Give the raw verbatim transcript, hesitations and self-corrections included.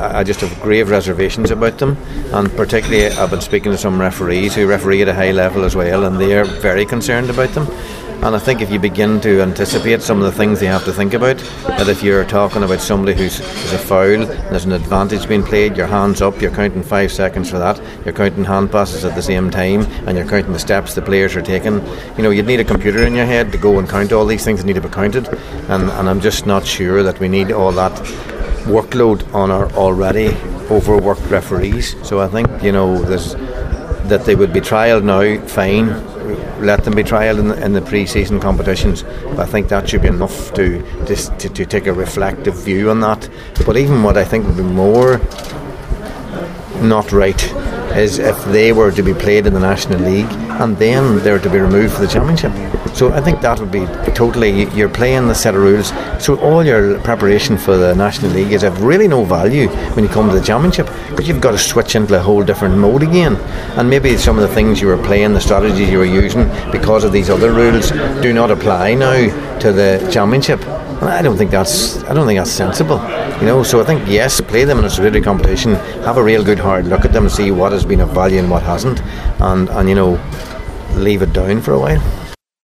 I just have grave reservations about them, and particularly I've been speaking to some referees who referee at a high level as well, and they are very concerned about them. And I think if you begin to anticipate some of the things you have to think about, that if you're talking about somebody who's, who's a foul and there's an advantage being played, your hands up, you're counting five seconds for that, you're counting hand passes at the same time, and you're counting the steps the players are taking. You know, you'd need a computer in your head to go and count all these things that need to be counted, and, and I'm just not sure that we need all that workload on our already overworked referees. So I think, you know, there's, that they would be trialled now, fine. Let them be trialled in the, in the pre-season competitions. But I think that should be enough to, to to to take a reflective view on that. But even what I think would be more not right is if they were to be played in the National League and then they're to be removed for the Championship. So I think that would be totally, you're playing the set of rules, so all your preparation for the National League is of really no value when you come to the Championship, because you've got to switch into a whole different mode again, and maybe some of the things you were playing, the strategies you were using because of these other rules do not apply now to the Championship. And I don't think that's I don't think that's sensible, you know. So I think, yes, play them in a strategic competition, have a real good hard look at them, see what has been of value and what hasn't, and, and you know, leave it down for a while.